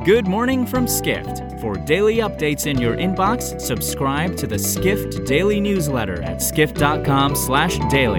Good morning from Skift. For daily updates in your inbox, subscribe to the Skift Daily newsletter at skift.com/daily.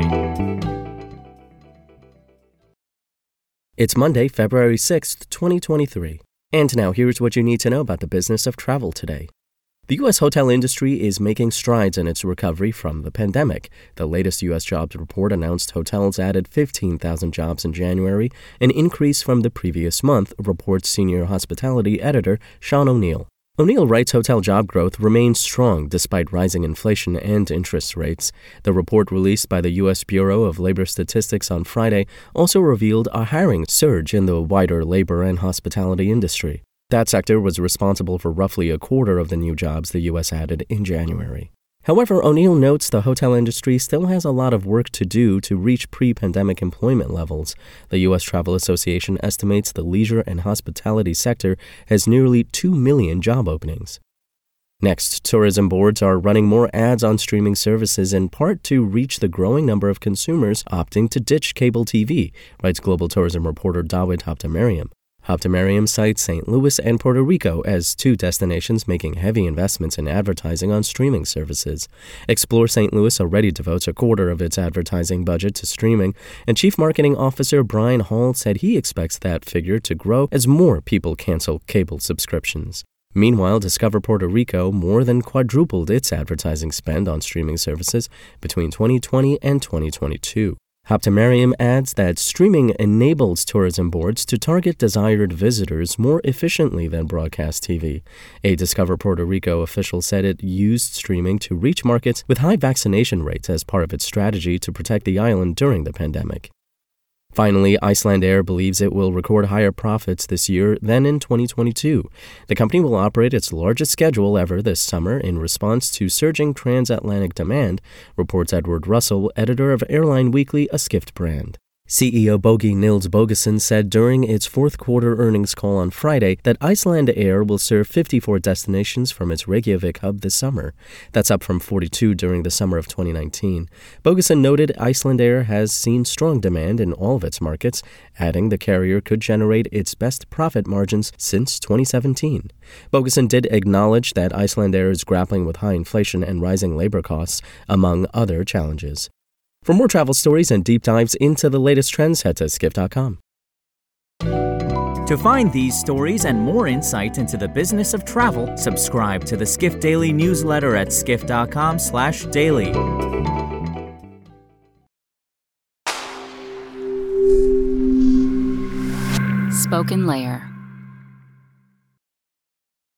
It's Monday, February 6th, 2023. And now here's what you need to know about the business of travel today. The U.S. hotel industry is making strides in its recovery from the pandemic. The latest U.S. jobs report announced hotels added 15,000 jobs in January, an increase from the previous month, reports senior hospitality editor Sean O'Neill. O'Neill writes hotel job growth remains strong despite rising inflation and interest rates. The report released by the U.S. Bureau of Labor Statistics on Friday also revealed a hiring surge in the wider labor and hospitality industry. That sector was responsible for roughly a quarter of the new jobs the U.S. added in January. However, O'Neill notes the hotel industry still has a lot of work to do to reach pre-pandemic employment levels. The U.S. Travel Association estimates the leisure and hospitality sector has nearly 2 million job openings. Next, tourism boards are running more ads on streaming services in part to reach the growing number of consumers opting to ditch cable TV, writes global tourism reporter Dawit Habtemariam. Habtemariam cites St. Louis and Puerto Rico as two destinations making heavy investments in advertising on streaming services. Explore St. Louis already devotes a quarter of its advertising budget to streaming, and Chief Marketing Officer Brian Hall said he expects that figure to grow as more people cancel cable subscriptions. Meanwhile, Discover Puerto Rico more than quadrupled its advertising spend on streaming services between 2020 and 2022. Habtemariam adds that streaming enables tourism boards to target desired visitors more efficiently than broadcast TV. A Discover Puerto Rico official said it used streaming to reach markets with high vaccination rates as part of its strategy to protect the island during the pandemic. Finally, Icelandair believes it will record higher profits this year than in 2022. The company will operate its largest schedule ever this summer in response to surging transatlantic demand, reports Edward Russell, editor of Airline Weekly, a Skift brand. CEO Bogi Nils Bogason said during its fourth quarter earnings call on Friday that Icelandair will serve 54 destinations from its Reykjavik hub this summer. That's up from 42 during the summer of 2019. Bogason noted Icelandair has seen strong demand in all of its markets, adding the carrier could generate its best profit margins since 2017. Bogason did acknowledge that Icelandair is grappling with high inflation and rising labor costs, among other challenges. For more travel stories and deep dives into the latest trends, head to skift.com. To find these stories and more insight into the business of travel, subscribe to the Skift Daily newsletter at skift.com/daily. Spoken Layer.